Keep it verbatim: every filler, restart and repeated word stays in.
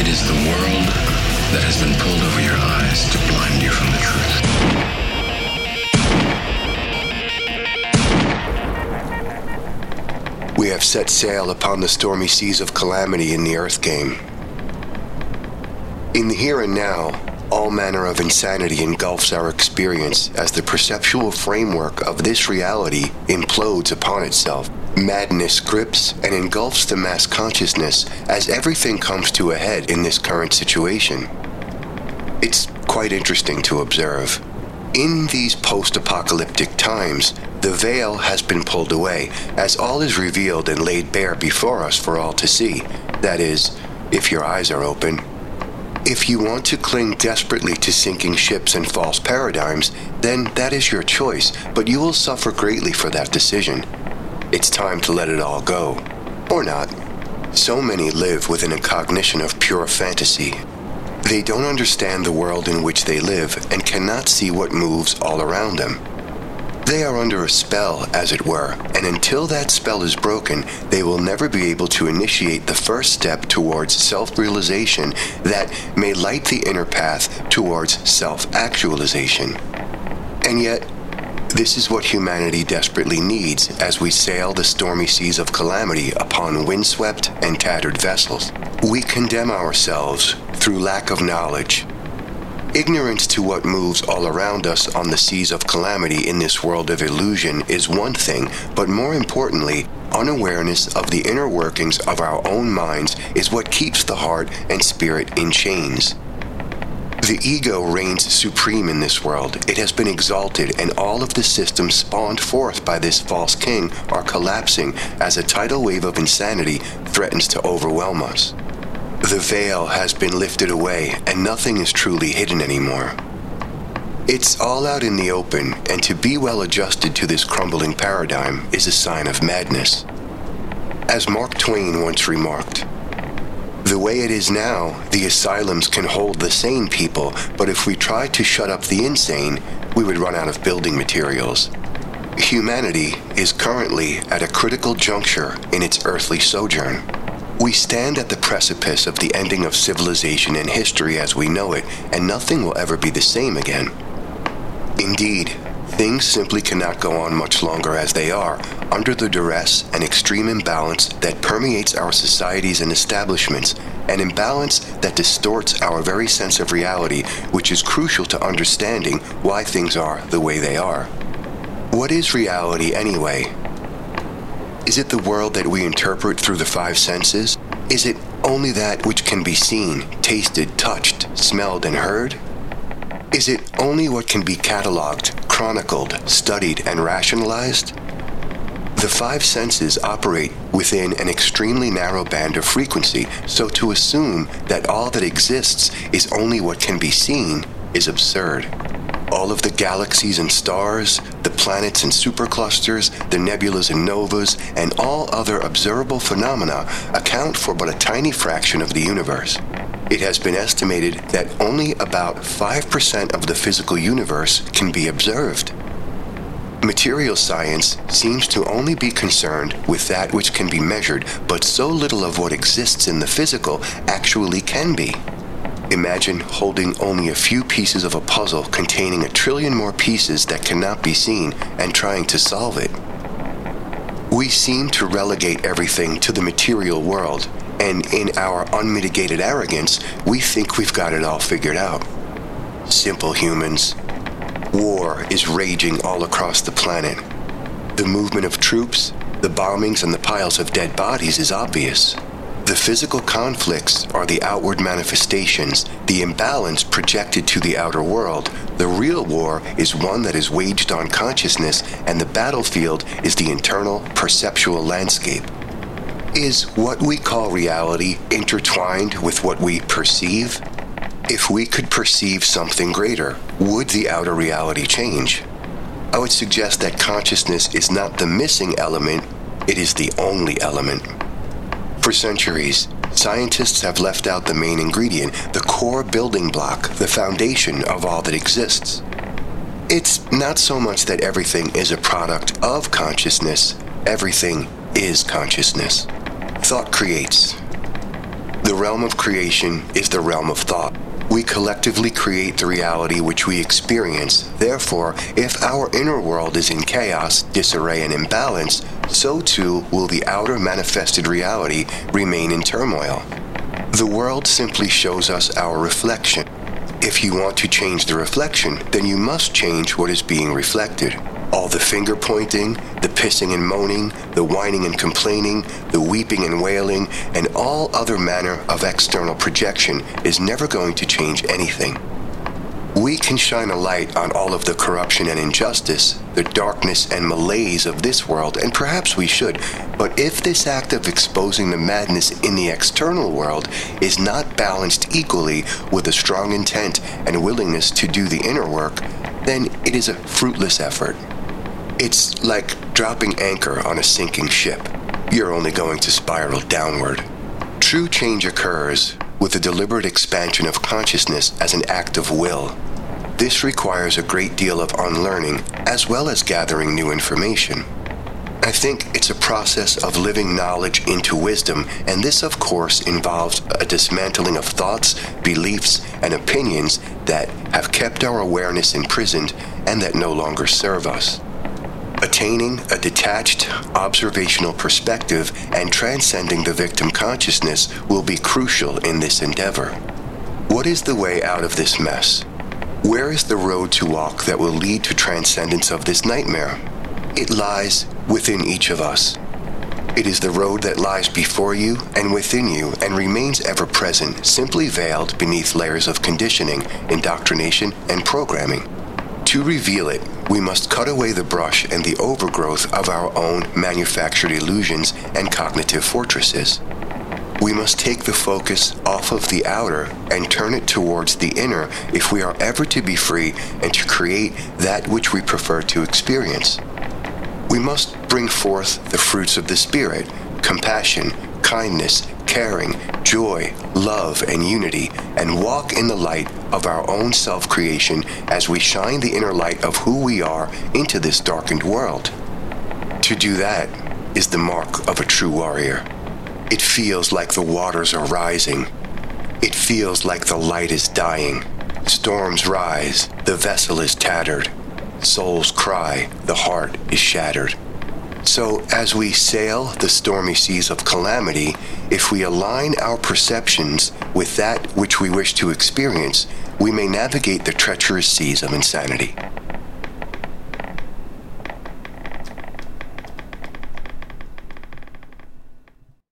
It is the world that has been pulled over your eyes to blind you from the truth. We have set sail upon the stormy seas of calamity in the Earth game. In the here and now, all manner of insanity engulfs our experience as the perceptual framework of this reality implodes upon itself. Madness grips and engulfs the mass consciousness as everything comes to a head in this current situation. It's quite interesting to observe. In these post-apocalyptic times, the veil has been pulled away as all is revealed and laid bare before us for all to see. That is, if your eyes are open. If you want to cling desperately to sinking ships and false paradigms, then that is your choice, but you will suffer greatly for that decision. It's time to let it all go. Or not. So many live within a cognition of pure fantasy. They don't understand the world in which they live and cannot see what moves all around them. They are under a spell, as it were, and until that spell is broken, they will never be able to initiate the first step towards self-realization that may light the inner path towards self-actualization. And yet, this is what humanity desperately needs as we sail the stormy seas of calamity upon windswept and tattered vessels. We condemn ourselves through lack of knowledge. Ignorance to what moves all around us on the seas of calamity in this world of illusion is one thing, but more importantly, unawareness of the inner workings of our own minds is what keeps the heart and spirit in chains. The ego reigns supreme in this world. It has been exalted, and all of the systems spawned forth by this false king are collapsing as a tidal wave of insanity threatens to overwhelm us. The veil has been lifted away, and nothing is truly hidden anymore. It's all out in the open, and to be well adjusted to this crumbling paradigm is a sign of madness. As Mark Twain once remarked, "The way it is now, the asylums can hold the sane people, but if we tried to shut up the insane, we would run out of building materials." Humanity is currently at a critical juncture in its earthly sojourn. We stand at the precipice of the ending of civilization and history as we know it, and nothing will ever be the same again. Indeed, things simply cannot go on much longer as they are, under the duress and extreme imbalance that permeates our societies and establishments, an imbalance that distorts our very sense of reality, which is crucial to understanding why things are the way they are. What is reality anyway? Is it the world that we interpret through the five senses? Is it only that which can be seen, tasted, touched, smelled, and heard? Is it only what can be catalogued, chronicled, studied, and rationalized? The five senses operate within an extremely narrow band of frequency, so to assume that all that exists is only what can be seen is absurd. All of the galaxies and stars, the planets and superclusters, the nebulas and novas, and all other observable phenomena account for but a tiny fraction of the universe. It has been estimated that only about five percent of the physical universe can be observed. Material science seems to only be concerned with that which can be measured, but so little of what exists in the physical actually can be. Imagine holding only a few pieces of a puzzle containing a trillion more pieces that cannot be seen and trying to solve it. We seem to relegate everything to the material world, and in our unmitigated arrogance, we think we've got it all figured out. Simple humans. War is raging all across the planet. The movement of troops, the bombings, and the piles of dead bodies is obvious. The physical conflicts are the outward manifestations, the imbalance projected to the outer world. The real war is one that is waged on consciousness, and the battlefield is the internal perceptual landscape. Is what we call reality intertwined with what we perceive? If we could perceive something greater, would the outer reality change? I would suggest that consciousness is not the missing element, it is the only element. For centuries, scientists have left out the main ingredient, the core building block, the foundation of all that exists. It's not so much that everything is a product of consciousness, everything is consciousness. Thought creates. The realm of creation is the realm of thought. We collectively create the reality which we experience. Therefore, if our inner world is in chaos, disarray, and imbalance, so too will the outer manifested reality remain in turmoil. The world simply shows us our reflection. If you want to change the reflection, then you must change what is being reflected. All the finger pointing, the pissing and moaning, the whining and complaining, the weeping and wailing, and all other manner of external projection is never going to change anything. We can shine a light on all of the corruption and injustice, the darkness and malaise of this world, and perhaps we should, but if this act of exposing the madness in the external world is not balanced equally with a strong intent and willingness to do the inner work, then it is a fruitless effort. It's like dropping anchor on a sinking ship. You're only going to spiral downward. True change occurs with the deliberate expansion of consciousness as an act of will. This requires a great deal of unlearning as well as gathering new information. I think it's a process of living knowledge into wisdom, and this of course involves a dismantling of thoughts, beliefs, and opinions that have kept our awareness imprisoned and that no longer serve us. Attaining a detached, observational perspective and transcending the victim consciousness will be crucial in this endeavor. What is the way out of this mess? Where is the road to walk that will lead to transcendence of this nightmare? It lies within each of us. It is the road that lies before you and within you and remains ever present, simply veiled beneath layers of conditioning, indoctrination, and programming. To reveal it, we must cut away the brush and the overgrowth of our own manufactured illusions and cognitive fortresses. We must take the focus off of the outer and turn it towards the inner if we are ever to be free and to create that which we prefer to experience. We must bring forth the fruits of the Spirit: compassion, kindness, caring, joy, love, and unity, and walk in the light of our own self-creation as we shine the inner light of who we are into this darkened world. To do that is the mark of a true warrior. It feels like the waters are rising. It feels like the light is dying. Storms rise, the vessel is tattered. Souls cry, the heart is shattered. So as we sail the stormy seas of calamity, if we align our perceptions with that which we wish to experience, we may navigate the treacherous seas of insanity.